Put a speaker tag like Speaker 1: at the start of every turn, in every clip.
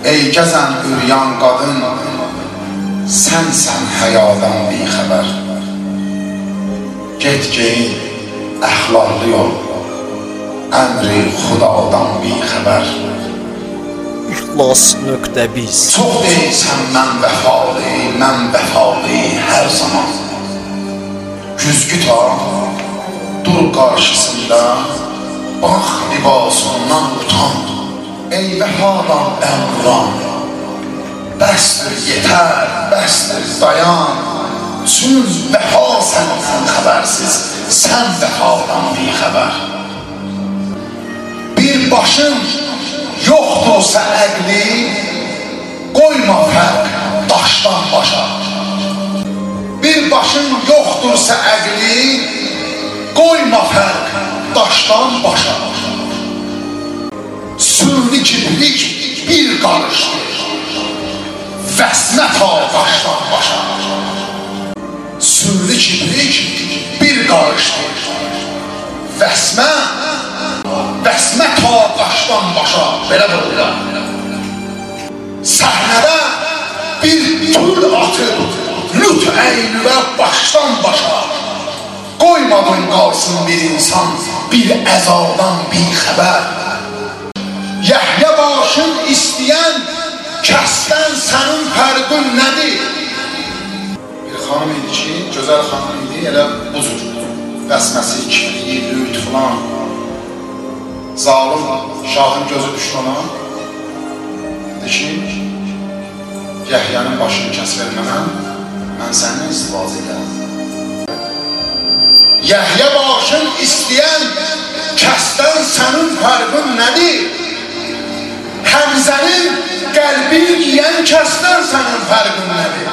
Speaker 1: Ey gəzən üryan qadın, sənsən həyadan bixəbər. Get geyin, əxlaqlı yol, əmri xudadan bixəbər.
Speaker 2: İxlas.biz.
Speaker 1: Çox deyilsən mən vəfalı hər zaman. Güzgü ta, dur qarşısında, bax libasından utan. Ey vəfadan əmran, bəsdir yetər, bəsdir dayan. Çün vəfa səndən xəbərsiz, sən vəfadan bixəbər. Bir başın yoxdursa əqli, qoyma fərq daşdan başa. Bir başın yoxdursa əqli, qoyma fərq daşdan başa. Sürlü kibrik bir qarışdır, vəsmə ta daşdan başa. Sürlü kibrik bir qarışdır, vəsmə ta daşdan başa. Belə burada səhnədə bir tül atır, lüt əynüvə başdan başa. Qoymadın qalsın bir insan bir əzadan bixəbər. Yəhyə başın istəyən kəsdən sənin fərqin nədir? Bir xanım idi ki, gözəl xanım idi, elə bu cür vəsməsi, kibriyi, lüt filan. Zalim şahın gözü düşdü ona. Dedi ki, Yəhyənin başını kəs vermənə, mən sənin izdivac edərəm. Yəhyə başın istəyən kəsdən sənin fərqin nədir? Həmzənin qəlbini yiyən kəsdən sənin fərqin nədir?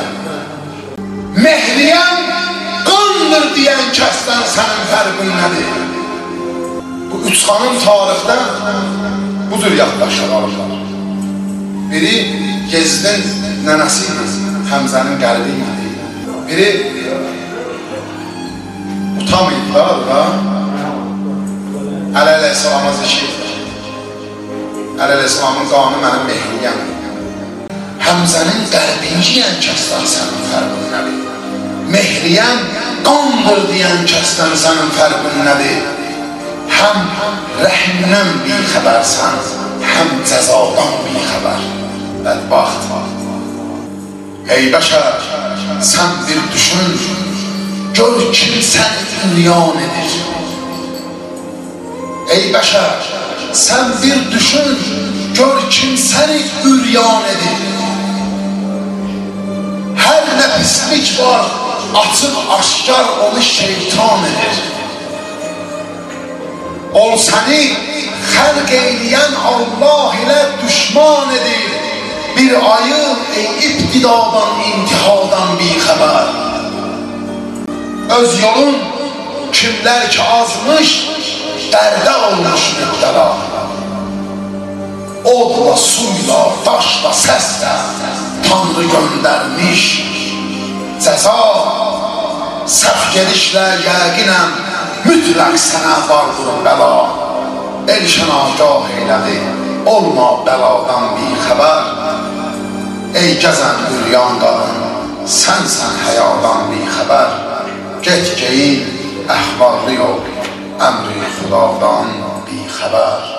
Speaker 1: Mehriyəm qandır deyən kəsdən sənin fərqin nədir? Bu üç xanım tarixdə bu cür yaddaşlar alırlar. Biri Yezdin nənəsi idi, Həmzənin qəlbi idi. Biri Utam idi da, Əli əleyhissalama zikir. Əli əleyhissalamın qanı mənim mehriyəm. Həmzənin qəlbini yiyən kəsdən sənin fərqin nədir? Mehriyəm qandır deyən kəsdən sənin fərqin nədir? Həm rəhmdən bixəbərsən, həm cəzadan bixəbər. Bədbaxt. Ey bəşər, sən bir düşün, gör kim səni ünyan edir. Ey bəşər, sən bir düşün, gör kim səni üryan edir. Hər nə pislik var, açıq aşkar onu şeytan edir. Ol səni xəlq eyləyən Allah ilə düşman edir. Bir ayı ibtidadan, intihadan bixəbər. Öz yolun kimlər ki azmış, dərdə olmuş mübtəla. Odla, suyla, daşla, səslə Tanrı göndərmiş. Cəza, səhv gedişlə yəqinəm, mütləq sənə vardır bəla. El şənagah eylədi, olma bəladan bixəbər. Ey gəzən üryan qadın, sənsən həyadan bixəbər. Get geyin, əxlaqlı yol, əmri xudadan bixəbər.